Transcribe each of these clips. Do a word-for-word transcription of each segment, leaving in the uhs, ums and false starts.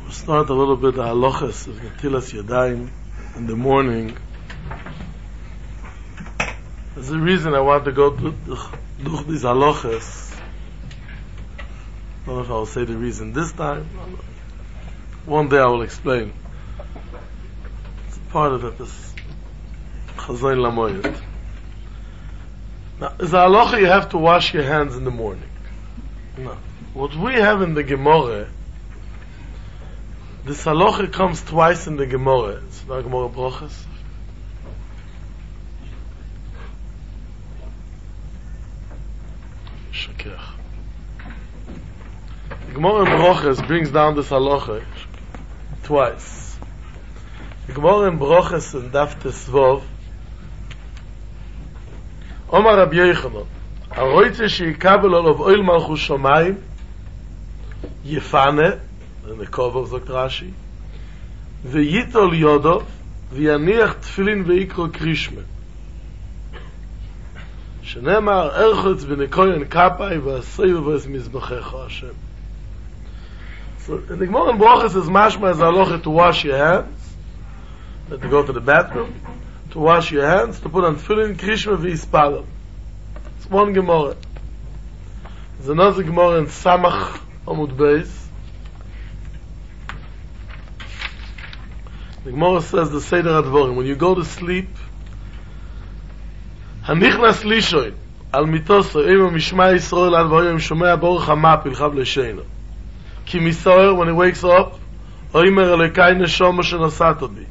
We'll start a little bit the halachas of Netilas Yadayim in the morning. There's a reason I want to go through these halachas. I don't know if I'll say the reason this time. One day I will explain. It's part of it, this Chazayin Lamoyed. Now, as a halacha, you have to wash your hands in the morning. Now, what we have in the Gemara, this halacha comes twice in the Gemara. It's not Gemara Brochas. Shakech. The Gemara in Brochas brings down this halacha twice. The Gemara in Brochas in Daf Tesvav, Omar Rabbi Yochanan, Aroitze sheikabel olav oil malchus shamayim, yefane, in the cover of Zok Rashi, v'yitol yodov, v'yaniach tfilin v'yikro krishme. Shenemar erchotz v'nekoyen kapai v'aseyu v'es mizbachecha Hashem. So, in the Gemara in Brochas is mashma as halacha to wash your hands, to go to the bathroom, to wash your hands, to put on tefillin, krishma, v'yispalel. It's one Gemara. There's another Gemara in Samach Amud Beis. The Gemara says the Seder HaDvorim, when you go to sleep, Hanichnas lishoin, al mitoso, ema mishma Yisrael ad v'hoyim shomea boruch hama pilchav l'sheino. Ki misoer, when he wakes up, oimer elekai neshoma shenasato bi.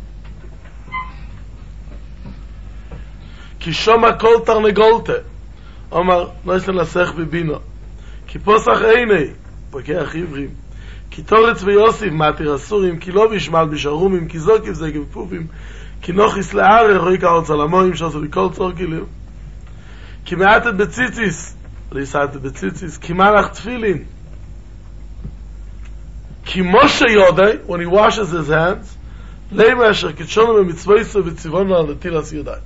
Ki shoma kol tarnegolte, Omar noisen lasech bibino. Ki posach einei, פקח עברים. כי תורץ ויוסיף מתיר אסורים, כי לא בישמל בשרומim, כי זוקיף זקף כפופים, כי נוכיס לערר, רואי כאורץ על המוים, שעשו בכל צור כלים. כי מעטת בציציס, ליסעת בציציס, כי מלך תפילין. כי משה יודעי, when he washes his hands, למה אשר קדשונו במצוויסו וציוונו על נטילת ידיים.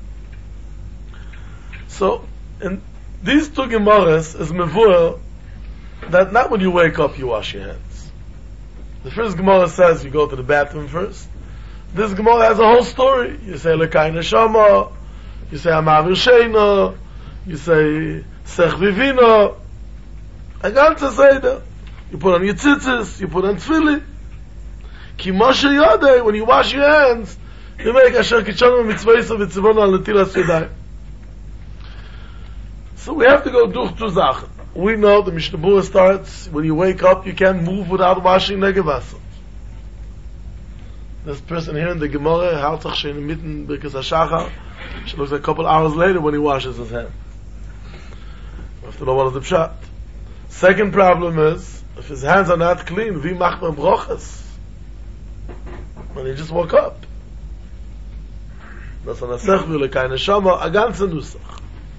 So, in these two Gemaras is mevuah that not when you wake up you wash your hands. The first Gemara says you go to the bathroom first. This Gemara has a whole story. You say Lekai Neshama, you say Amavir Sheino, you say Sech Vivino. I got to say that. You put on your tzitzis, you put on tefillin. Ki Moshe Yodei, when you wash your hands, you make Asher Kitshonu Mitzvayso V'tzivono Al Netilas Yadayim. So we have to go do two Sachen. We know the Mishnah Berurah starts, when you wake up, you can't move without washing negevasa. This person here in the Gemara, Haltzach Shein Mitten Birkas HaShachar, she looks a couple hours later when he washes his hands. You have to know what is the pshat. Second problem is, if his hands are not clean, vi macht man brochas? When he just woke up. Das an Asech v'lekai neshama, a ganze Nusach.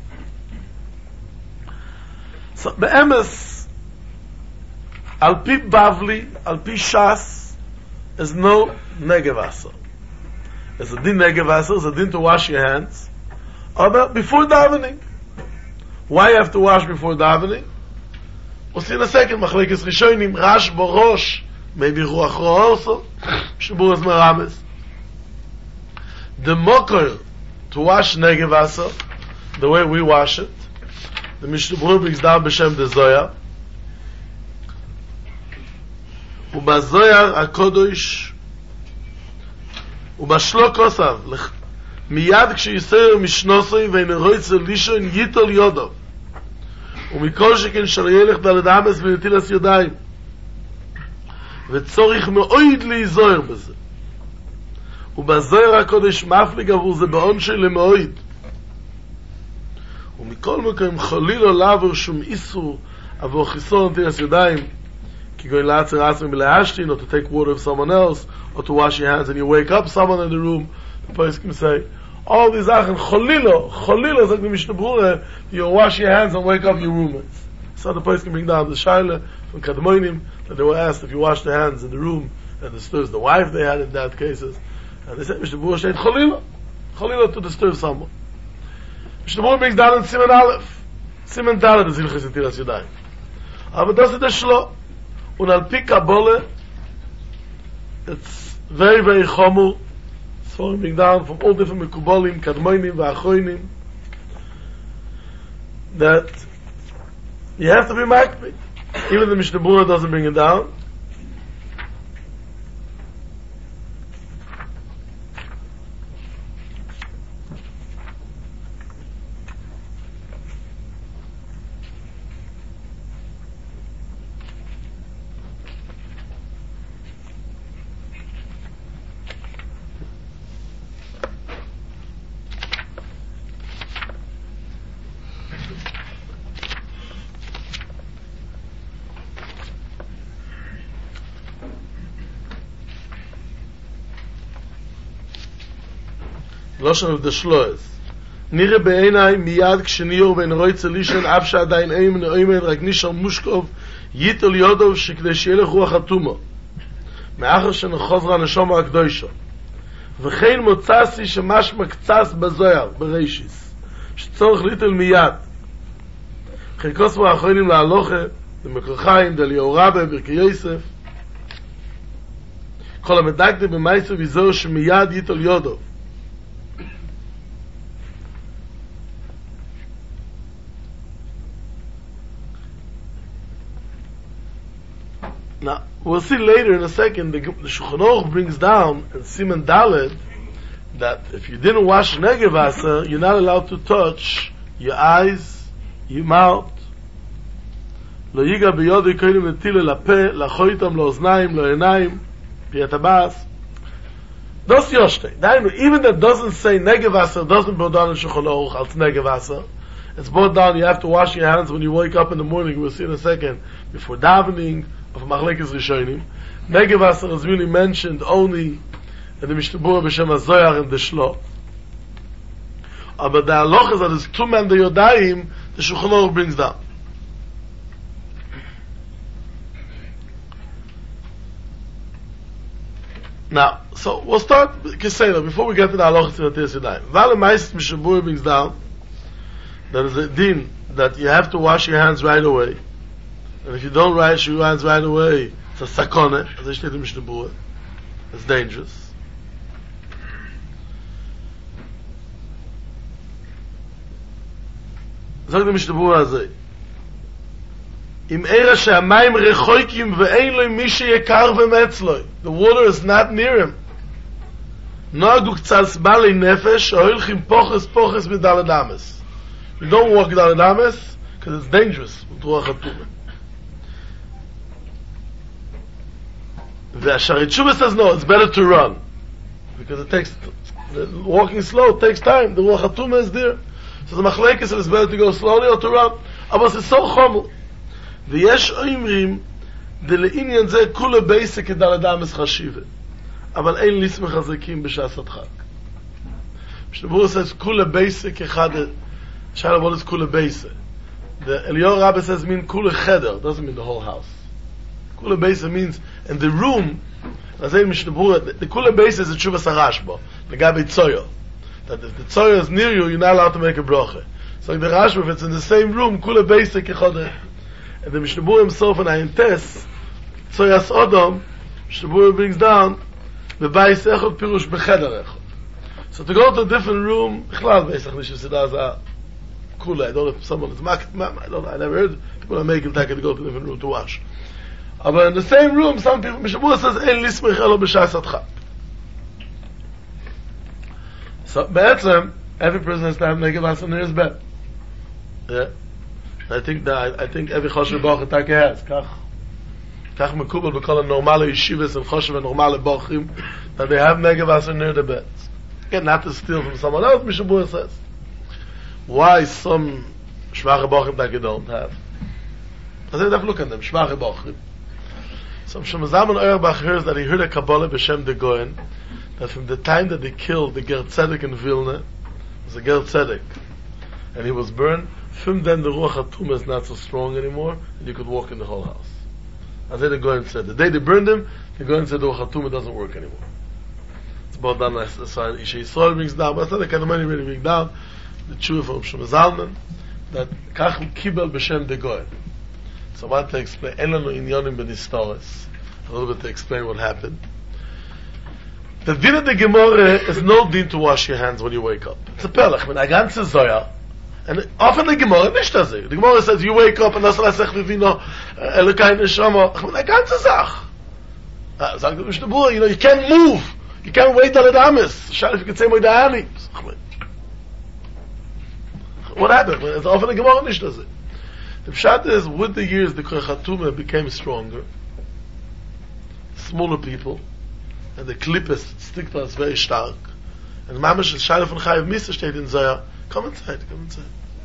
So, be'emes, al pi Bavli, al pi Shas, is no negevasa. It's a din negevasa, it's a din to wash your hands. But before davening. Why you have to wash before davening? We'll see in a second, Machlekes Rishonim, Rash Borosh, maybe Ruach Ro also, Shaburas Merames. The mokor to wash negevasa, the way we wash it, the Mishnah Berurah brings down b'shem the Zohar. ובזוהר הקודש ובשלו כוסף מיד כשיסר משנוסוי ואינרויצה לישון ייטול יודו ומכל שכן שלא ילך דלת אמס ונטילת ידיים וצורך מאוד להיזוהר בזה ובזוהר הקודש מפליג עבור זה בעונשי למאוד ומכל מקום חליל או לעבור שום איסור עבור חיסון נטילת ידיים כי going לעצר עצמי מלהשתין, or to take water of someone else, or to wash your hands and you wake up someone in the room, the person can say, all these actions, cholilo, cholilo, is like the Mishnah Berurah, you wash your hands and wake up your roommates. So the person can bring down the shaila from Kadmonim, that they were asked if you wash the hands in the room, and disturbs the wife they had in that cases, and they said, Mishnah Berurah said, cholilo, cholilo to disturb someone. Mishnah Berurah brings down in Siman Aleph, Siman Dalet is Hilchos Netilas Yadayim. Aber das ist der Shlo. Und al pi Kabbalah, it's very, very chomu. It's falling down from all different mekubalim, kadmoinim, v'achoinim, that you have to be makbid. Even the Mishnah Berurah doesn't bring it down. Loshan of the Shloes. Nire be'enai miyad ksheniyor ben roi tzelishen av sha'adayin eim ne'oimed rak nishar mushkov yitol yodov shekdei she'elech ruach hatumo me'achar shenechozra neshama akdoisha v'chein motzasi shemashma ktsas bazoyar bereishis shtzorch litel miyad chilkos v'achoinim la'aloche demekor chaim d'Eliyahu Rabbe Birkei Yosef kol המדקדק במעשה v'zor shemiyad yitol yodov. Now, we'll see later in a second, the, the Shulchan Aruch brings down in Siman Daled that if you didn't wash Negev Asa, you're not allowed to touch your eyes, your mouth. Lo yiga biyodi koinim netile lape, lachoitam, laoznaim, laenayim, piyatabas. Dos yoshte. Even that doesn't say Negev Asa, doesn't go down in Shulchan Aruch als Negev Asa. It's brought down, you have to wash your hands when you wake up in the morning, we'll see in a second, before davening, of Machlekes Rishonim. Negev Asa is really mentioned only in the Mishnah Berurah b'Shem HaZoyar and the Shlo. But the halach is that there's two men the Yodayim, the Shulchan Aruch brings down. Now, so we'll start Keseda before we get to the halachas in the Teres Yodayim. Vale Ma'aset Mishnah Berurah brings down that is a din that you have to wash your hands right away. And if you don't wash your hands right away, it's a sakone, as I said in Mishnah Berurah. It's dangerous. Sagt the Mishnah Berurah azay. Im eira she'amayim rechoikim ve'ein lo mi sheyekar v'metzloi. The water is not near him. Noagu k'tzas balei nefesh, o'ilchim poches poches midaled ames. You don't walk midaled ames, because it's dangerous. The Sharit Shuvah says no, it's better to run because it takes walking slow takes time. The Ruach HaTumah is there, so the Machlekes says it's better to go slowly or to run. But it's so chomel. The Yesh Oimrim the le'inyan zeh kula basic kedal adam es chashive, aval ein lismech hazekim b'shas adchak. Mishnah Berurah says kula basic echad. Shalom, what is kula basic? The Eliyahu Rabbe says mean kula cheder, doesn't mean the whole house. Kula Beisa means in the room. As I Mishnah Berurah, the Kula Beisa is the Tshuvas HaRashba, the Gabi Tzoyo. That if the Tzoyo is near you, you're not allowed to make a bracha. So like the Rashba, if it's in the same room, Kula Beisa kechadeh. And the Mishnah Berurah himself in Ayin Tes, Tzoyas Odom, Mishnah Berurah brings down the Bais Echad Pirush B'Cheder Echad. So to go to a different room, Ichlal Beisach Nishu Siddaz Ha Kula. I don't know if someone is mak, I don't know, I never heard people are making take to go to a different room to wash. But in the same room, some people, Mishnah Berurah says, "Ein lismich elo b'shas adchak." So, be'etzem, every person has to have Negev Asa near his bed. Yeah, I think that I think every choshev bach attack has. Kach, kach mekubel b'kol normale yeshivas and choshev and normale bachim that they have Negev Asa near the beds. Again, not to steal from someone else. Mishnah Berurah says, why some shvache bachim that you don't have? I said, have a look at them. Shvache bachim. So Shlomo Zalman Auerbach hears that he heard a Kabbalah b'Shem de Goyen that from the time that they killed the Ger Tzedek in Vilna, it was a Ger Tzedek, and he was burned, from then the Ruach HaTumah is not so strong anymore, and you could walk in the whole house. As the Goyen said, the day they burned him, the Goyen said the Ruach HaTumah doesn't work anymore. It's about done as the sign Isha Yisrael brings down, but I said the Kadamani really bring down the Tshuva from Shlomo Zalman that Kach Kibel b'Shem de Goyen. So I want to explain, Elanu Inyonim B'Nistoris, a little bit to explain what happened. The din of the Gemara is no din to wash your hands when you wake up. It's a pelach. When I ganze Zoya, and often the Gemara nicht das. The Gemara says you wake up and das la sech vivino elokai neshama. I mean, a ganze Sach. Sagt the Mishnah Berurah, you know, you can't move. You can't wait till it amis. Shall if you can say more da'ani. What happened? It's often the Gemara nicht das. The pshat is, with the years, the Koyachatuma became stronger. Smaller people. And the klippes stick to us very stark. And Mamash is Shaila von Chayev Misa steht in Zoya. Come inside, come inside.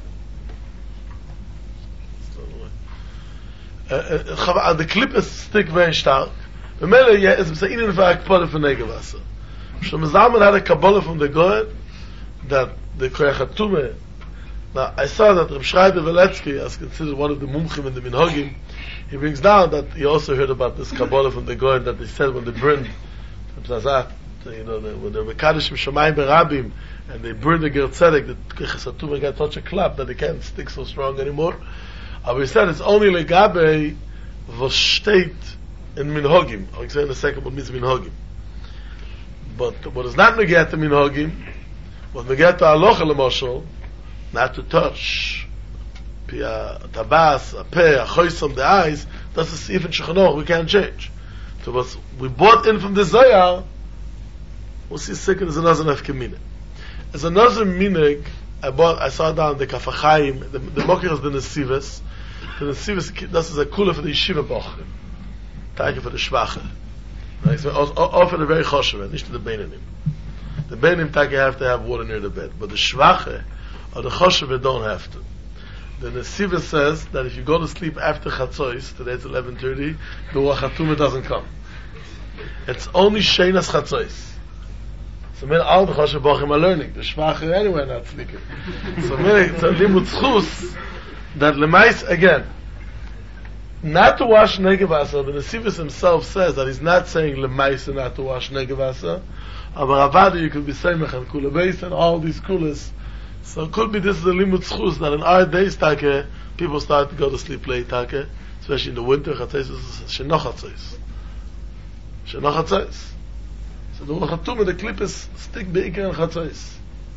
Uh, uh, the klippes stick very stark. The Mele, yeah, is Msa'inin v'akpole for Negevasa. Shlomo Zalman had a Kabbalah from the Goyen that the Koyachatuma. Now, I saw that Reb Shraida Veletsky, as considered one of the mumchim in the Minhagim, he brings down that he also heard about this Kabbalah from the Goyen that they said when they burned Pzazat, you know, the, when they were Mekadosh Mishamayim Berabim, and they burned the Ger Tzedek, the Chesatuma got such a clap that they can't stick so strong anymore. And we said it's only Legabe was state in Minhagim. I'll explain in a second what means Minhagim. But what is not Megat to Minhagim, what Megat to Alocha L'moshel, not to touch Pia Tabas, a Peh, a Choysom, the eyes, that's a Sif in Shechanoch, we can't change. So what we bought in from the Zohar, we'll see second is another nefkemine. As another minig, I bought, I saw down the Kafachayim, the, the Mokir is the Nesivas. The Nesivas, this is a kula for the Yeshiva Bochrim. Thank you for the Shvache. Often a very choshev, not the Beinim. The Beinim, thank you, have to have water near the bed. But the Shvache, or the choshev, don't have to. The Nesivas says that if you go to sleep after Chatzois, today it's eleven thirty, the Ruach doesn't come. It's only Sheinas Chatzois. So many all the Choshev Bochim are learning. The Shvacher anyway not sleeping. So many, it's a limud schus that Lemais, again, not to wash Negevasa, the Nesivas himself says that he's not saying Lemais not to wash Negevasa, but Ravada you could be Semech and Kula Beis and all these Kulas. So it could be this is a limud schus that in our days, take, people start to go to sleep late, take, especially in the winter, Chatzois is Shenoch Chatzois. Shenoch Chatzois. So the Ruach the clip is stick beikar and Chatzois.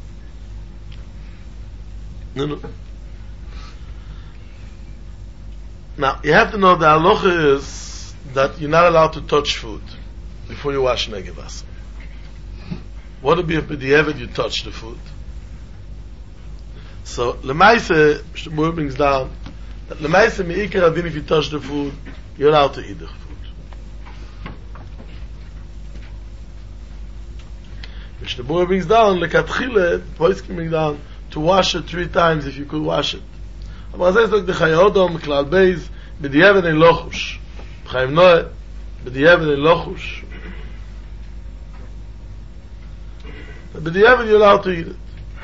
No, no. Now, you have to know the halacha is that you're not allowed to touch food before you wash Negevasa. What would be if b'diavad you touch the food? So, Lemaise, Mishnah Berurah brings down, that Lemaise me'ikar adin, if you touch the food, you're allowed to eat the food. Mishnah Berurah brings down, lekatchile, Poiskim brings down, to wash it three times if you could wash it. Aber das ist doch die Chayodom, Klal Beis, b'diavad ein lochush. Chaim Noe, b'diavad ein lochush. B'diavad you're allowed to eat it.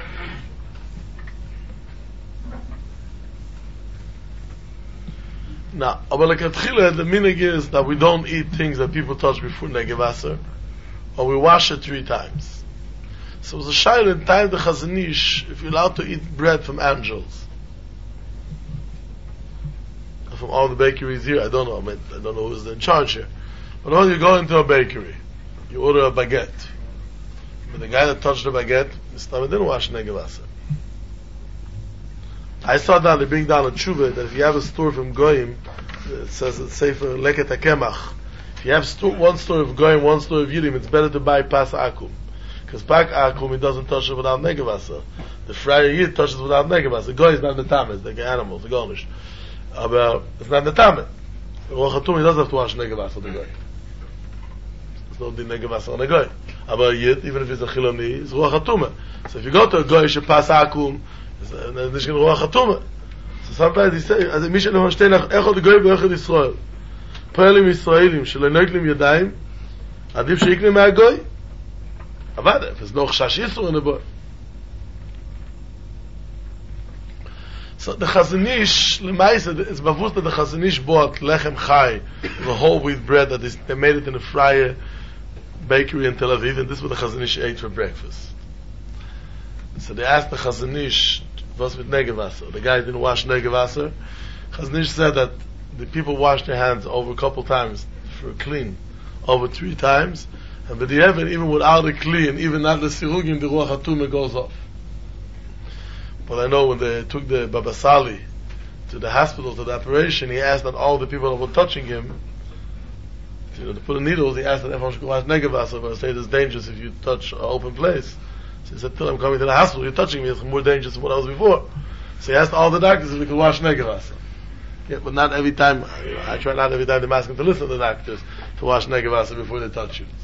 Now, aber lekatchile, the minig is that we don't eat things that people touch before Negevasa, or we wash it three times. So it was a shayla in time the Chazanish, if you're allowed to eat bread from angels, from all the bakeries here, I don't know, I, mean, I don't know who's in charge here, but when you go into a bakery, you order a baguette, but the guy that touched the baguette, this time didn't wash Negevasa. I saw down, they bring down a tshuva, that if you have a store from Goyim, it says it's safer, leket hakemach. If you have store, one store of Goyim, one store of Yidim, it's better to buy pas akum. Because pak akum, he doesn't touch it without Negevasa. The friar Yid touches it without Negevasa. The Goy is not the tamet, the animals, the Gornish. But it's not the tamet. The Ruach HaTumah, he doesn't have to wash Negevasa, the Goy. There's no din Negevasa on the Goy. But Yid, even if he's a Chiloni, it's Ruach HaTumah. So if you go to a Goy, she pas akum, and then there's Ruach HaTumah. So sometimes he says, as a mission of Hashteinach, Echad Goy B'Echad Yisrael. Poelim Yisraelim, Shelo Noitlim Yadayim, Adif Sheiklim Me'agoy. Avada, if there's no Chashash Yisro in the boy. So the Chazanish, Lemaisa, it's bavus that the Chazanish bought Lechem Chai, the whole wheat bread that is, they made it in a Freie bakery in Tel Aviv, and this is what the Chazanish ate for breakfast. So they asked the Chazanish, what's with Negevasa? The guy didn't wash Negevasa. Chazanish said that the people washed their hands over a couple times for clean, over three times, And but the heaven, even without the kli, and even not the sirugim, the ruach hatumah goes off. But I know when they took the Baba Sali to the hospital, to the operation, he asked that all the people that were touching him, you know, to put the needles, he asked that everyone should go wash negavasa, but I say it's dangerous if you touch an open place. So he said, till I'm coming to the hospital, you're touching me, it's more dangerous than what I was before. So he asked all the doctors if we could wash negavasa. Yeah, but not every time, you know, I try not every time to ask them to listen to the doctors to wash negavasa before they touch you.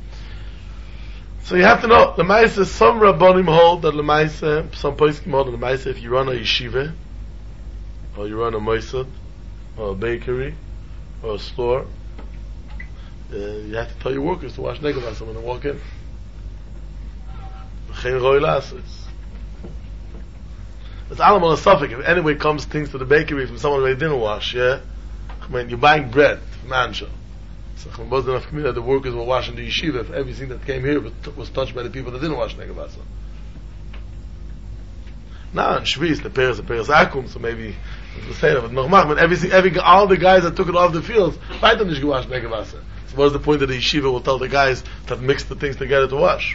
So you have to know, the Maisa, some Rabbonim hold that the Maisa, some Poskim hold that the Maisa, if you run a yeshiva, or you run a moisad, or a bakery, or a store, uh, you have to tell your workers to wash negavasa when they walk in. It's animal and suffix. If anyway comes things to the bakery from someone who didn't wash, yeah? I mean, you're buying bread from Ansha. So it wasn't enough community that the workers were washing the yeshiva if everything that came here was, t- was touched by the people that didn't wash negavasa. Now in Shvis, the Peres, the Peres Akum, so maybe it's the same, but Normach, but everything, every, all the guys that took it off the fields, why don't you wash negavasa? So what's the point that the yeshiva will tell the guys that mix the things together to wash?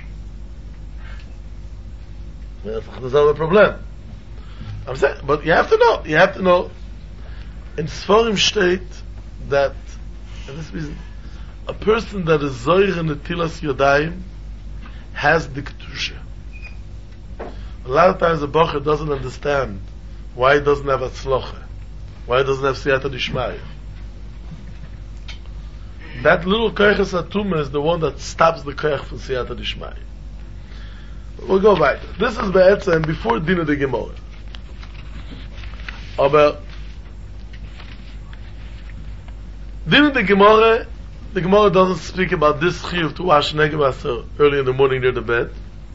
Yeah, that's not a problem. I'm saying, but you have to know, you have to know, in Sforim state that, and this reason, a person that is Zoyre Netilas Yodayim has the Kedusha. A lot of times the Bocher doesn't understand why he doesn't have Atzlocha, why he doesn't have Siyata Dishmaya. That little Koyches Atuma is the one that stops the Koyach from Siyata Dishmaya. We'll go back. This is Be'etzem before Dina de Gemara. Aber Dina de Gemara, the Gemara doesn't speak about this chiyuv to wash negavasa early in the morning near the bed.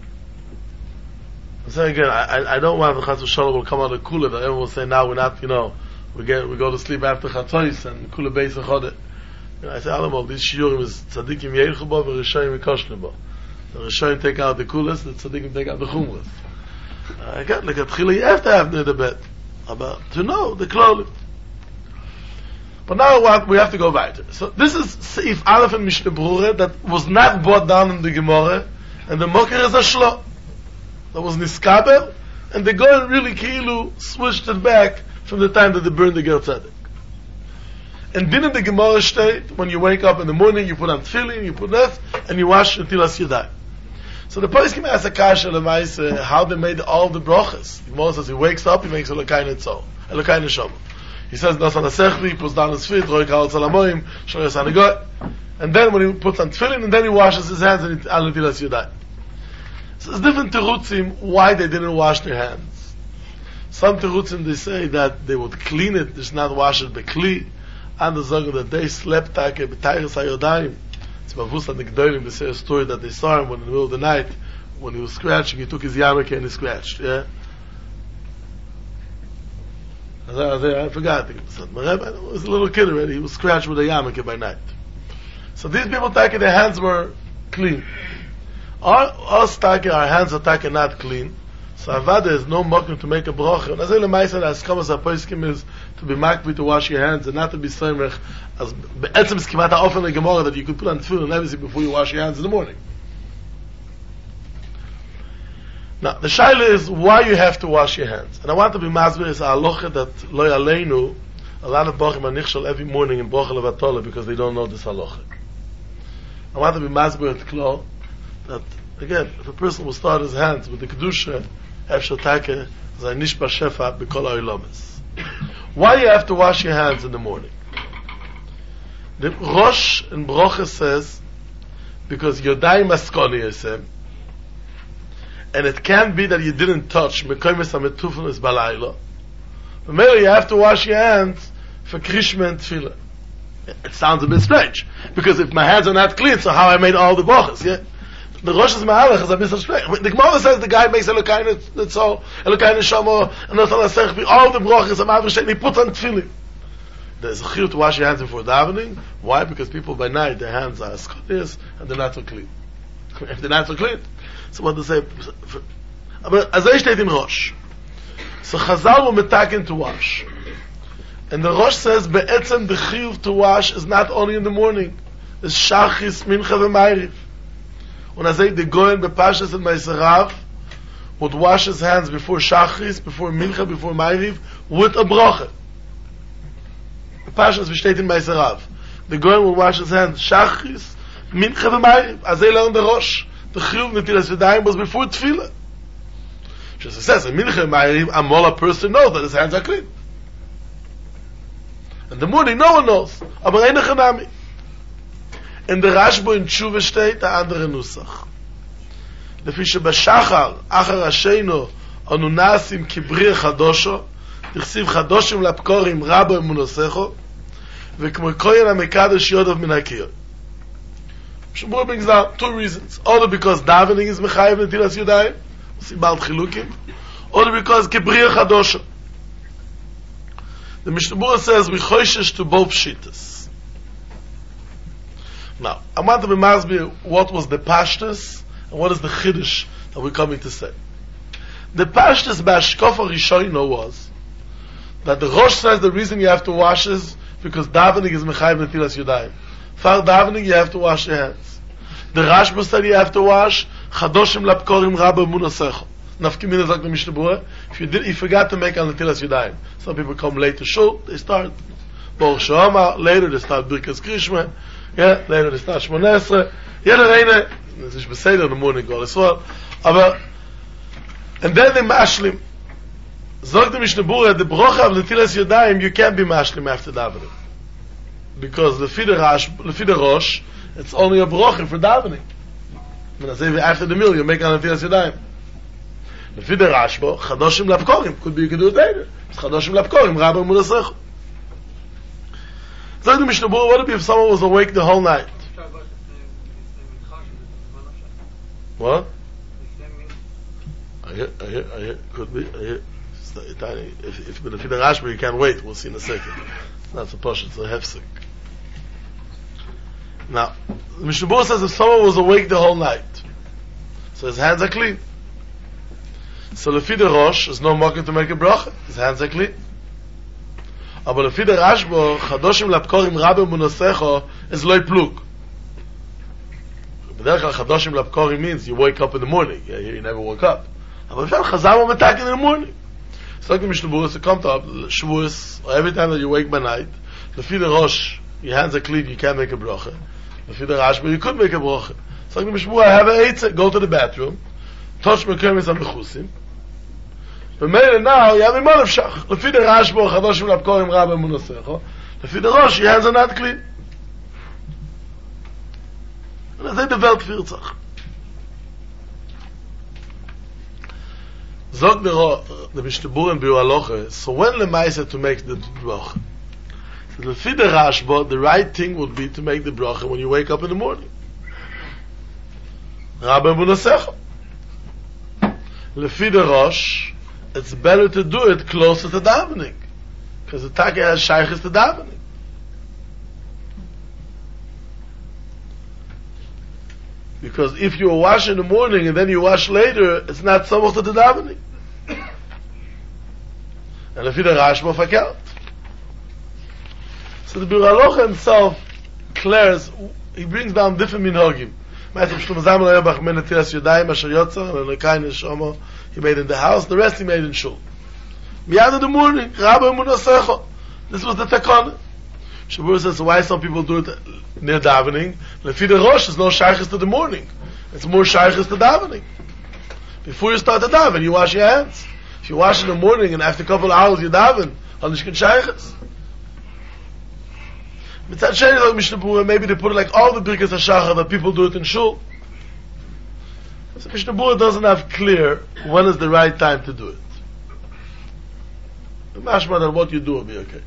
I'm saying again, I, I don't want the Chas v'Shalom will come out of Kula that everyone will say now we're not, you know, we get we go to sleep after Chatzos and Kula Beis Achode. You know, I say Alamov, these shiurim is tzaddikim yeirchu bo v'rishayim yikoshnu bo. The Rishayim take out the Kulas, the tzaddikim take out the Chumras. Uh, again, like at Chila you have to have near the bed. About to know the Klolim. But now what we have to go weiter. So this is Seif Aleph and Mishnah Brura that was not brought down in the Gemara, and the Moker is a shlo. That was Niskaber, and the Goyen really Kilu switched it back from the time that they burned the Ger Tzedek. And then in the Gemara state, when you wake up in the morning, you put on tefillin, you put that, and you wash until as Yadai. So the Poskim asked a kasha lemaise how they made all the brachas. The Gemara says he wakes up, he makes Elokai Netzol, Elokai Neshama. He says Nasan Asechli, he puts down his feet, Roi Kal Tzalamoyim, Shoyas Anagoy. And then when he puts on tefillin, and then he washes his hands and he al Netilas Yadai. So it's different terutzim why they didn't wash their hands. Some terutzim they say that they would clean it, just not wash it bekli. And the Zogan that they slept like a b'tayres hayodayim. It's Mavus and the Gdolim, they say a story that they saw him when in the middle of the night, when he was scratching, he took his yarmulke and he scratched, yeah? I, I forgot, it was a little kid already, he was scratched with a yarmulke by night. So these people taking their hands were clean. Our, us taking our hands are taking not clean, so Avada is no mokum to make a bracha. And as the Maisa as comes as Poskim is to be makbi to wash your hands and not to be soimrech as be'etzem skimata often the Gemara that you could put on tefillin and everything before you wash your hands in the morning. Now the shaila is why you have to wash your hands, and I want to be masbir is a halacha that lo yaleinu. A lot of bachim are nichshel every morning in bracha levatola because they don't know this halacha. I want to be masbir at klo that again if a person will start his hands with the kedusha efshel take zay nishba shefa b'kol ha'olamas. Why you have to wash your hands in the morning? The Rosh in Brocha says, because Yodai Maskoni Yisem, and it can't be that you didn't touch Mekoymes HaMetufim is Balayla. But maybe you have to wash your hands for Krishma and Tefillah. It sounds a bit strange, because if my hands are not clean, so how I made all the Brochas, yeah? The Rosh is Ma'alech is a bit strange. The Gemara says the guy makes Elokai Netzol, Elokai Neshama, and Nasan HaSechvi, all the Brochas, and he puts on Tefillah. There's a chiyuv to wash your hands before davening. Why? Because people by night, their hands are skodias, and they're not so clean. If they're not so clean, so what to say? But as I state in Rosh, so Chazal will metaken to wash, and the Rosh says be'etzem the chiyuv to wash is not only in the morning. It's shachis, mincha, v'mayriv. When I say the Goyen Bepashas and Meiserav would wash his hands before Shachris, before Mincha, before Ma'ariv, with a Broche. Bepashas besteht in Meiserav. The Goyen will wash his hands Shachris, Mincha and Ma'ariv. As they learn the Rosh. The Chiyuv Netilas Yadayim was before Tefillah. Just it says, in Mincha and Ma'ariv, a Mola person knows that his hands are clean. In the morning, no one knows. Aber eine Chanami. In der Rashbo in Tshuva steht, der andere Nusach. לפי שבשחר, אחר השיינו, אנו נעשים כבריר חדושו, תכסיב חדושים לפקורים רבו אמונוסכו, וכמו כהן המקדש יודוב מן הקיר. Shmuel brings out two reasons. Either because davening is mechayev netilas yadayim, we'll see about chilukim, or because kibrir chadosha. The Mishnah Berurah says we choishes to both shittas. Now, I want to be masbir what was the pashtus and what is the chiddush that we're coming to say. The pashtus b'ashkofa rishono was that the Rosh says the reason you have to wash is because davening is mechayev netilas yadayim. For davening you have to wash your hands. The Rashba said you have to wash chadoshim lapkorim rabba munasecho. Nafkimina sagt the Mishnah Berurah, if you did, you forgot to make al netilas yadayim. Some people come late to shul, they start Baruch Shema, later they start Birkas Krishma, yeah, later they start Shmona Esrei. Jeder eine, das ist beseder in the morning, all as well. Aber, and then they mashlim. Sagt the Mishnah Berurah, the brocha of netilas yadayim, you can't be mashlim after davening. Because the Fide Rosh, the Fide Rosh, it's only a broche for davening. When I say after the meal, you make an netilas yadayim. The Fide Rashbo, Chadoshim Lapkorim, could be you can do it later. It's Chadoshim Lapkorim, Rabbi Mudasecho. So the Mishnah Berurah, what if someone was awake the whole night? What? I hear, I hear, I hear, could be, I hear. If, if with the Fide Rashbo, you can't wait, we'll see in a second. It's not so posh, it's a hefsek. Now, the Mishnah Berurah says if someone was awake the whole night, so his hands are clean. So lefi the Rosh is no market to make a bracha. His hands are clean. But lefi the Rashbo, chadoshim lapkorim rabbe munasecho is loy plug. B'derech kal chadoshim lapkorim means you wake up in the morning. Yeah, here you never woke up. But if you chazar u'metak in the morning, so like the Mishnah Berurah, so come to up Shavuos, or every time that you wake by night, lefi the Rosh, your hands are clean, you can't make a bracha. Lefi the Rashbo, you could make a bracha. So like the Mishnah Berurah, have an eitzah, go to the bathroom, touch mekemis and mechusim. But maybe now you have a man of shach. Lefi the Rashbo, chadoshim lapkorim rabba munasecho. Lefi the Rosh, your hands are not clean. And I say the Welt vierzach. Zog the the Mishnah Berurah in Biur Halacha. So when lemaisa to make the bracha, so lefi the Rashbo, the right thing would be to make the bracha when you wake up in the morning. Rabba munasecho. Lefi the Rosh, it's better to do it closer to davening, because the taka has shaykhis to davening. Because if you wash in the morning and then you wash later, it's not so much to the davening. And if you the Rashba fakelt. So the Biur Halacha himself declares, he brings down different minhagim. Ma'asim Shlomo Zalman Auerbach made netilas yadayim asher yotzer and Lekai Neshama he made in the house, the rest he made in shul. Miyad in the morning, Rabbi Munasecho. This was the takana. Shavuos says, so why some people do it near davening? Lefi the Rosh is no shaykhis to the morning. It's more shaykhis to davening. Before you start to daven, you wash your hands. If you wash in the morning and after a couple of hours you daven, on the shkin shaykhis. Mitzad Sheni, like Mishnah Berurah, maybe they put it like all the birkas hashachar that people do it in shul. So Mishnah Berurah doesn't have clear when is the right time to do it. Mashma that what you do will be okay.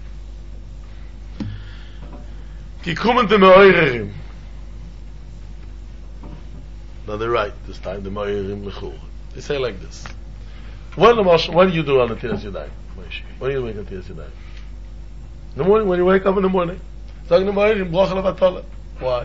Ki kumen te me'oirerim. Now they're right this time, the me'oirerim lechur. They say like this. When the Moshe, when do you do on the Netilas Yadayim? When do you wake up Netilas Yadayim? In the morning, when you wake up in the morning. Sagen the me'oirerim, bracha levatala. Why?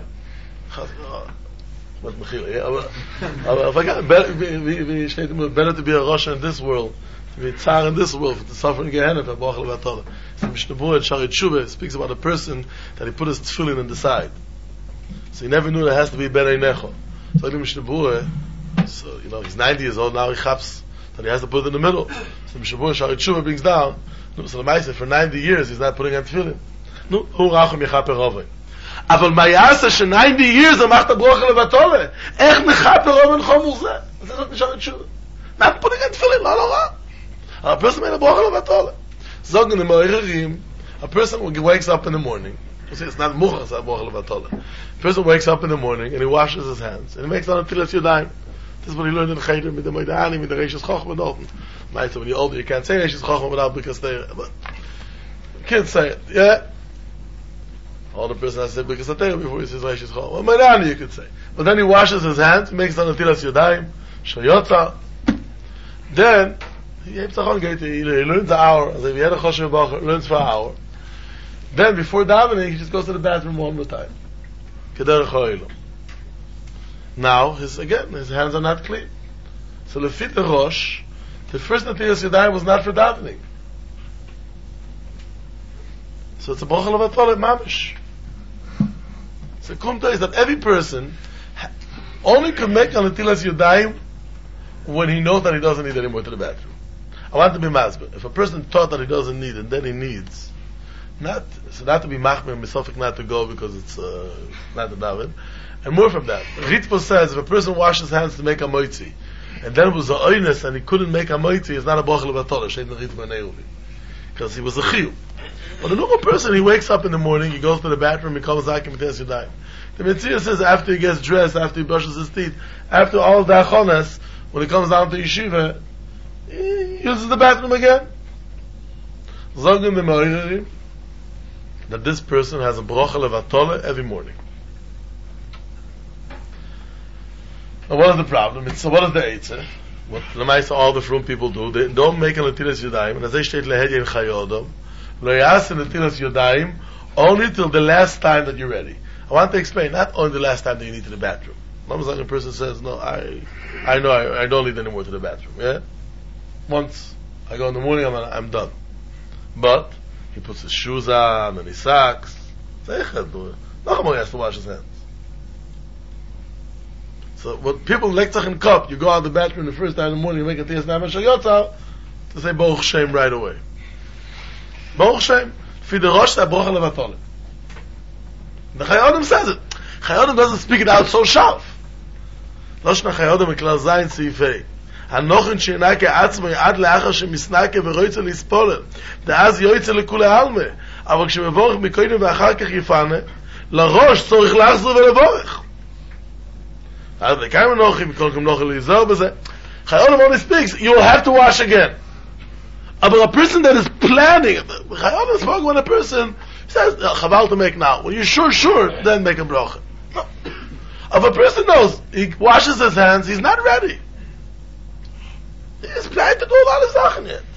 What mechila? Aber forget, wie steht immer, better to be a Rosh in this world, to be a Tsar in this world, to suffer in Gehenna, for bracha levatala. So Mishnah Berurah, Sharet Shuvah, speaks about a person that he put his tefillin in the side. So he never knew there has to be ben einecho. So the Mishnah Berurah, so you know he's ninety years old now. He chaps that he has to put it in the middle. So the Mishnah Berurah Shari Tshuva brings down. So the Ma'aseh for ninety years he's not putting on tefillin. No, hu rachum yechaper rovei. אבל מה יעשה ש-ninety years הוא macht הברוכה לבטולה? איך נחפר רובן חומר זה? זה זאת נשאר תשובה. not putting on tefillin, לא לא רע. A person made a brocha לבטולה. Zogen the Ma'aririm, a person wakes up in the morning. You see, it's not muchas, it's a brocha lebatola. A person wakes up in the morning and he washes his hands and he makes on a tilas yadayim. This is what he learned in Cheder, with the Moedani, with the Reishis Chochma, Dalton. Right, so when you're older, you can't say Reishis Chochma without because they, but you can't say it, yeah? All the person has to say because they before he says Reishis Chochma. Well, Moedani you could say. But then he washes his hands, he makes on a tilas yadayim, shayotza. Then, he learns an hour, as if he had a choshev bacher, learns for an hour. Then, before davening, he just goes to the bathroom one more time. Kederech ha'olam. Now, his, again, his hands are not clean. So, lefit the Rosh, the first Natilas Yadayim was not for davening. So, it's a brocha levatol mamish. So, kumta is that every person only can make a Natilas Yadayim when he knows that he doesn't need anymore to the bathroom. I want to be masber. If a person thought that he doesn't need and then he needs, not so not to be machmir misofik not to go because it's uh, not a daven, and more from that. Ritva says if a person washes his hands to make a moitzi, and then it was a oinus and he couldn't make a moitzi, it's not a bochel levatol. Shein ritva neiruvi, because he was a chiyuv. But a normal person, he wakes up in the morning, he goes to the bathroom, he comes back and he yadayim. The Mitzvah says after he gets dressed, after he brushes his teeth, after all the achonas, when he comes down to yeshiva, he uses the bathroom again. Zogen the Ma'aririm that this person has a brocha levatola every morning. Now what is the problem? It's, so what is the eitzah? What Lamaisa all the frum people do, they don't make a netilas yadayim, and as they state lehedya in chayodom, lo yas netilas yadayim only till the last time that you're ready. I want to explain, not only the last time that you need to the bathroom. Sometimes like a person says, no, I I know I, I don't need anymore to the bathroom, yeah? Once I go in the morning, I'm, I'm done. But he puts his shoes on and his socks. No more he has to wash his hands. So what people lektach in cup, you go out the bathroom the first time in the morning, you make a tiyas na'am shayotza to say Baruch Shem right away. Baruch Shem. Fi the Rosh that brocha levatol. The Chayodim says it. Chayodim doesn't speak it out so sharp. Loshna Chayodim miklar zayin seifei. הנוכן שינקה עצמי עד לאחר שמסנקה ורויצה להספולר דאז יויצה לכולי אלמה אבל כשמבורך מקודם ואחר כך יפנה לראש צורך להחזור ולבורך אז לכמה נוחים כל כך נוחים להיזור בזה Chayonim only speaks you will have to wash again but a person that is planning Chayonim spoke when a person says chaval to make now when you're sure sure then make a brocha no. If a person knows he washes his hands he's not ready. He's planning to do a lot of Sachen yet.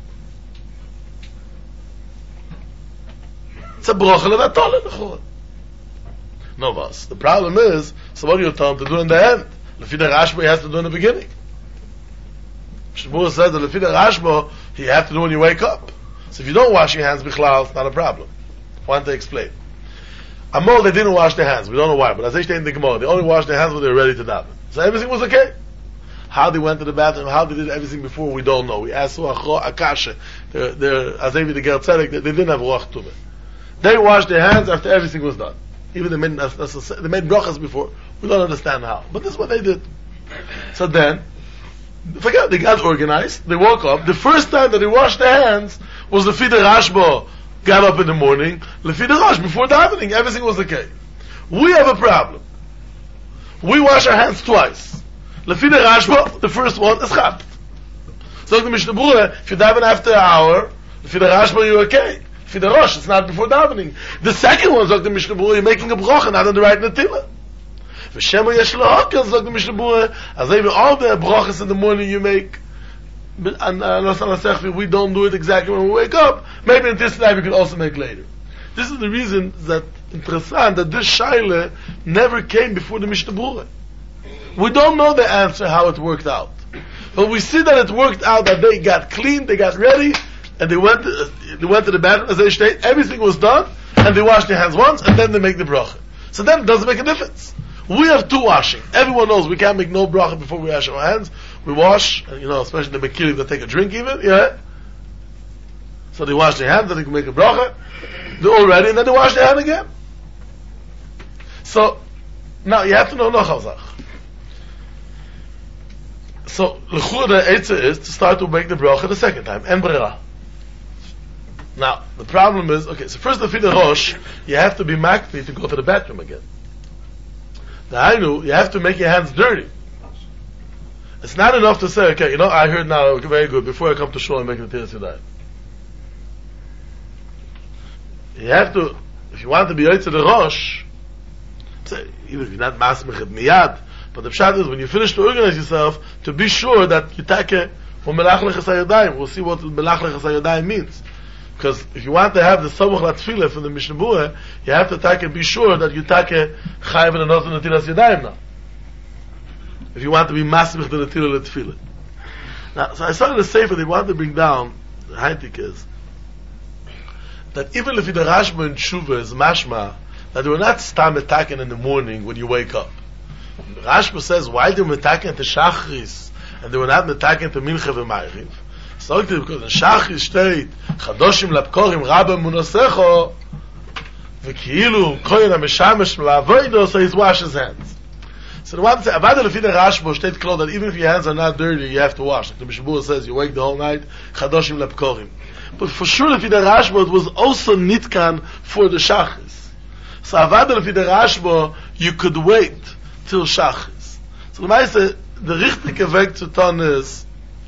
It's a brocha levatol lechol. No, boss. The problem is, so what do you tell him to do in the end? Lefi the Rashba he has to do in the beginning. Shmuel says that lefi the Rashba he has to do when you wake up. So if you don't wash your hands bichlal, it's not a problem. I want to explain. Amol they didn't wash their hands. We don't know why, but as they stay in the Gemara, they only washed their hands when they were ready to daven. So everything was okay. How they went to the bathroom, how they did everything before, we don't know. We asked Akasha, they're, they're, as they the Ger Tzedek, they, they didn't have Ruach Tumah. They washed their hands after everything was done. Even they made, they made brachas before. We don't understand how. But this is what they did. So then, forget, they got organized, they woke up. The first time that they washed their hands was the Fida Rashba got up in the morning, the Fida Rash, before davening, everything was okay. We have a problem. We wash our hands twice. Lefi the Rashba, the first one is chapt. So the Mishnah Berurah, if you daven after an hour, lefi the Rashba you're okay. Lefi the Rosh, it's not before davening. The second one, like the Mishnah Berurah, you're making a brocha, not on the right netila. V'shema yesh lahakal, like the Mishnah Berurah, as even all the brochas in the morning you make, and uh, we don't do it exactly when we wake up. Maybe in this time we could also make later. This is the reason that interessant that this shaila never came before the Mishnah Berurah. We don't know the answer how it worked out, but we see that it worked out that they got clean, they got ready, and they went to, they went to the bathroom as they stayed. Everything was done, and they washed their hands once, and then they make the bracha. So then it doesn't make a difference We have two washing. Everyone knows we can't make no bracha before we wash our hands. We wash, and you know, especially the Mekirim that take a drink even, yeah? So they wash their hands, then they can make a bracha. They're all ready, and then they wash their hand again. So, now you have to know noch Hazach. So, l'chur the Eitzah is to start to make the bracha the second time, en brera. Now, the problem is, okay, so first of the Rosh, you have to be makpi to go to the bathroom again. The Hainu, you have to make your hands dirty. It's not enough to say, okay, you know, I heard now, very good, before I come to shul, I'm making the Tiras Yadayim. You have to, if you want to be Eitzah the Rosh, say, even if you're not masmich it miyad, but the pshat is, when you finish to organize yourself, to be sure that you take it from melach lechas hayadayim. We'll see what melach lechas hayadayim means. Because if you want to have the samuch latfilah from the Mishnah Berurah, you have to take it, be sure that you take it chayiv and another netilas yadayim now. If you want to be masmich the netilah latfilah. Now, so I saw in the sefer they want to bring down, the Heintik is, that even if the Rashba and Tshuva is mashma, that they were not stam metaken in the morning when you wake up. Rashba says, why they were metaken to Shachris, and they were not metaken to Mincha v'Ma'ariv? So because in Shachris state, Chadoshim lapkorim rabba munosecho, v'ki'ilu koyin ha-meshamesh l'avoido, so he washes his hands. So the one to say, avada lefi the Rashba state clothes that even if your hands are not dirty, you have to wash. Like the Mishnah Berurah says, you wake the whole night, Chadoshim lapkorim. But for sure, lefi the Rashba, it was also nitkan for the Shachris. So avada lefi the Rashba, you could wait till Shachris. So the Maisa, the richtige Weg zu tun is,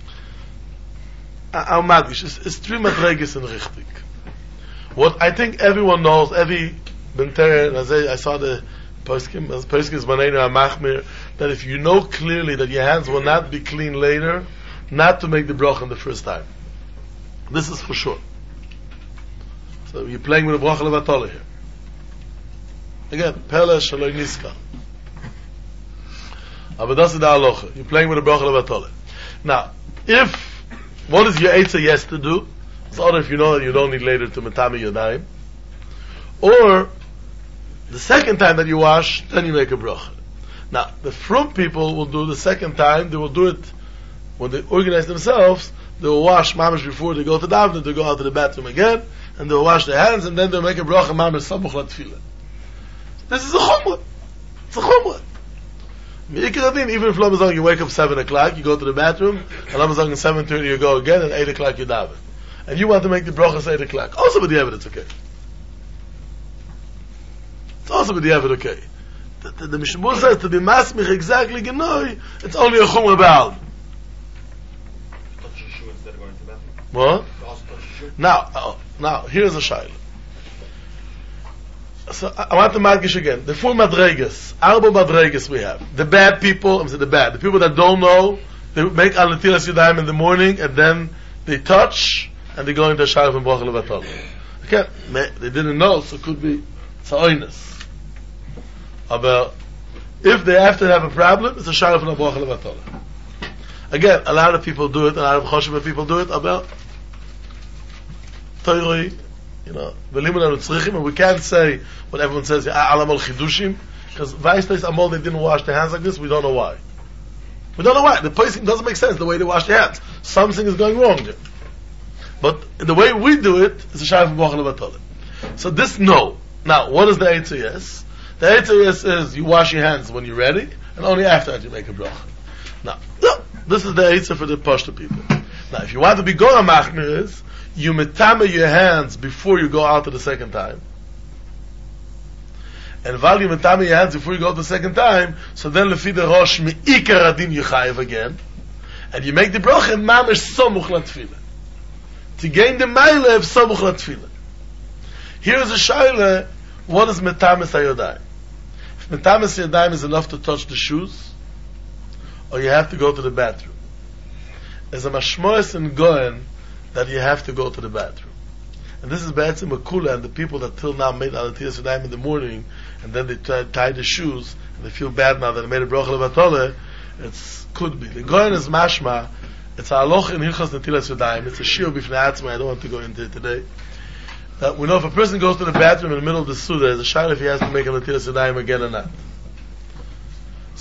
Al Madgish, is three madreges in richtig. What I think everyone knows, every Benter, as I, I saw the Poskim, as Poskim's Maneinu HaMachmir, that if you know clearly that your hands will not be clean later, not to make the bracha the first time. This is for sure. So you're playing with the bracha levatole here. Again, Pele Shaloi Niska. Aber das ist the halacha. You're playing with the bracha levatole. Now, if what is your Eitzah yes to do? It's other if you know that you don't need later to metame yadayim. Or the second time that you wash, then you make a bracha. Now, the front people will do the second time. They will do it when they organize themselves. They will wash mamash before they go to davening. They go out to the bathroom again, and they will wash their hands, and then they'll make a bracha mamash samuch latfilah. This is a chumrah. It's a chumrah. Even if Lamazang you wake up seven o'clock, you go to the bathroom, and Lamazang at seven thirty you go again, and eight o'clock you daven, and you want to make the brachas eight o'clock. Also, with the evidence, okay. It's also with the evidence, okay. The, the, the Mishnah Berurah says to be masmich exactly genoi, it's only a chumrah ba'al. What? Now, uh, now here's a shayla. So I, I want to madgish again. The four madregas, arba madregas we have. The bad people, I'm saying the bad, the people that don't know, they make al netilas yadayim in the morning, and then they touch, and they go into a shayla from bracha levatol. Okay, they didn't know, so it could be tza'oinus. But if they have to have a problem, it's a shayla from bracha levatol. Again, a lot of people do it, a lot of choshev people do it. About Torah, you know, and we can't say what everyone says, Alamol Chidushim, because Vaistais Amol, they didn't wash their hands like this, we don't know why. We don't know why. The placing doesn't make sense, the way they wash their hands. Something is going wrong there. But the way we do it, is a Shayf of Bochel Vatole. So this, no. Now, what is the Eitzah Yes? The Eitzah Yes is, you wash your hands when you're ready, and only after that you make a bracha. Now, no, this is the Eitzah for the Pashto people. Now, if you want to be Gora Machmir is, you metame your hands before you go out to the second time. And while you metame your hands before you go the second time, so then lefi the rosh me'ikar adin you chayiv again, and you make the bracha mamish samuch latfilah. To gain the meile of samuch latfilah. Here is a shaila, what is metames hayodayim? If metames hayodayim is enough to touch the shoes, or you have to go to the bathroom. As a mashmoes and goen, that you have to go to the bathroom. And this is Ba'atzim Akula, and the people that till now made Alatiyas Yadayim in the morning, and then they tie, tie the shoes, and they feel bad now that they made a Bracha Levatole, it's, could be. The Goyen is Mashma, it's a Aloch in Hilchas Netilas Yadayim, it's a Shio Bifnei Atzma, I don't want to go into it today. That we know if a person goes to the bathroom in the middle of the Suda, there's a shayla if he has to make a Netilas Yadayim again or not.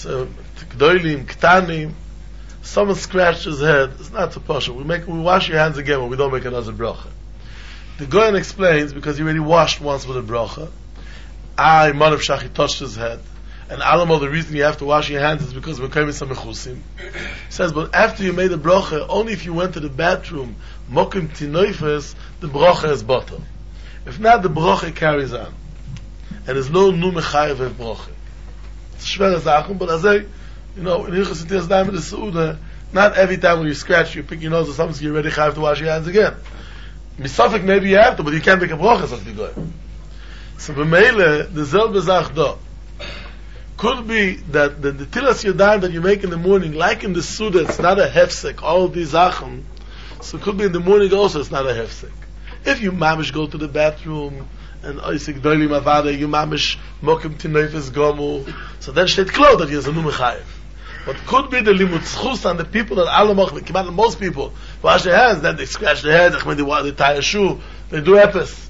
So, Gdoilim, Ktanim, someone scratched his head, it's not so partial. We make, we wash your hands again when we don't make another bracha. The Goyen explains, because he already washed once with a bracha, I, Manav Shachi, touched his head, and Alamo, the reason you have to wash your hands is because we're coming some mechusim. He says, but after you made the bracha, only if you went to the bathroom, mokim tinoifes, the bracha is bottom. If not, the bracha carries on. And there's no nu mechayev of bracha. It's schwere Sachen, but as I, you know, in Hilchos Setiras Daim in the Seudah, not every time when you scratch, you pick your nose or something, you're already chayev to wash your hands again. Misafik, maybe you have to, but you can't make a bracha, so the Goyen. So b'meile, the selbe Sach da. Could be that the, the Tilas Yadayim that you make in the morning, like in the Seudah, it's not a hefsek, all these Sachen, so it could be in the morning also, it's not a hefsek. If you mamish go to the bathroom, and Oisik Doili Mavada, you mamish mokim tinefes gomu, so then steht klar that he is a nu mechayev. But could be the limut schus on the people that alle moch, most people wash their hands, then they scratch their head, they, they tie a shoe, they do epis.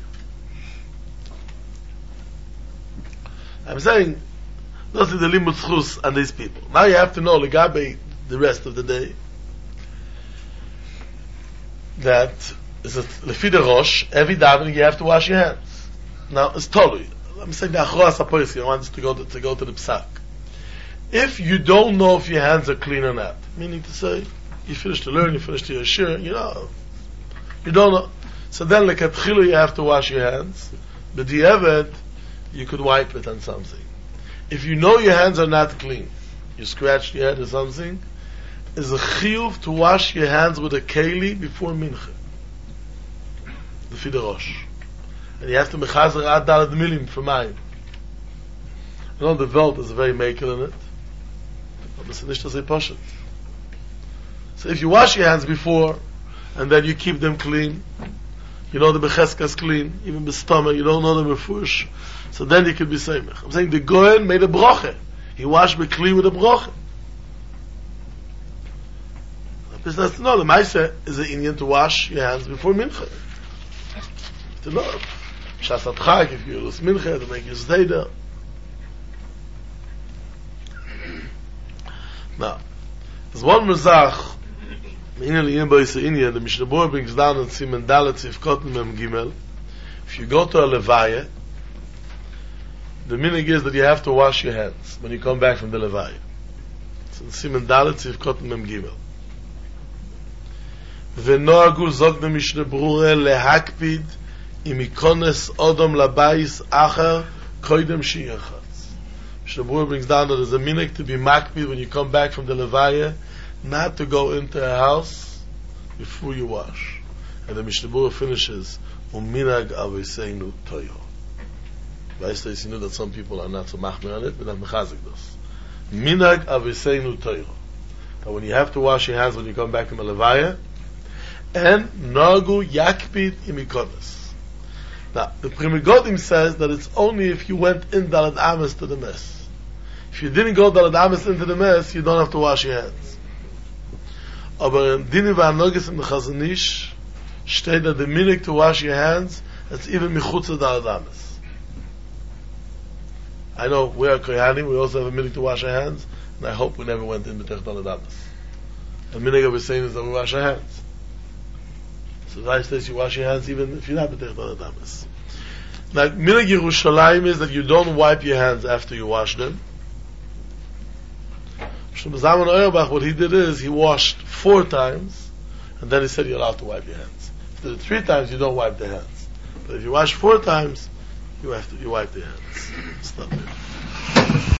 I'm saying, those are the limut schus on these people. Now you have to know, legabe, the rest of the day, that is it lefi the rosh, every davening you have to wash your hands. Now it's totally. Let me say the achros hapoisi. I want us to go to, to go to the psak. If you don't know if your hands are clean or not, meaning to say you finished to learn, you finished to your shir, you know, you don't know. So then, like at chilu, you have to wash your hands. But the evet, you could wipe it on something. If you know your hands are not clean, you scratched your head or something, is a chiyuv to wash your hands with a keli before mincha. The fiderosh. And you have to mechazer ad dalad milim for mine. You know, the Welt is very makel in it. But it's nicht so poshut. So if you wash your hands before, and then you keep them clean, you know the becheska is clean, even the stomach, you don't know the mefush, so then you can be seimech. I'm saying the Goyen made a broche. He washed me clean with a broche. No, the Maisa is an Indian to wash your hands before mincha. To know. Shasat Chag, if you lose mincha, to make you stay there. Now, there's one Mezach, in the India, the Mishnah Berurah brings down in Siman Dalet Sifkot Mem Gimel. If you go to a Levaya, the meaning is that you have to wash your hands when you come back from the Levaya. It's in Siman Dalet Sifkot Mem Gimel. ונוהגו זוג במשנה ברורה להקפיד אם ייכנס אדם לבייס אחר קודם שירחץ. Mishnah Berurah brings down that there's a minhag to be makpid when you come back from the levaya, not to go into a house before you wash. And the Mishnah Berurah finishes uminhag aviseinu toyo. Weißt du, you know that some people are not so machmir on it, but I'm mechazik this. Minhag aviseinu toyo. That when you have to wash your hands when you come back from the levaya, and nagu yakpid imikonis. Now, the Pri Megadim says that it's only if you went in Dalad Ames to the mess. If you didn't go Dalad Ames into the mess, you don't have to wash your hands. Aber in Dini V'Anogis in the Chazon Ish steht that the minhag to wash your hands, it's even michutz Dalad Ames. I know we are Kohanim, we also have a minhag to wash our hands, and I hope we never went in B'tech Dalad Ames. The minhag of saying is that we wash our hands. So Rai says you wash your hands even if you're not B'tech Dalad Ames. Now, minhag Yerushalayim is that you don't wipe your hands after you wash them. Shlomo Zalman Auerbach, what he did is he washed four times, and then he said you're allowed to wipe your hands. If you did it three times, you don't wipe the hands. But if you wash four times, you have to you wipe the hands. Stop it.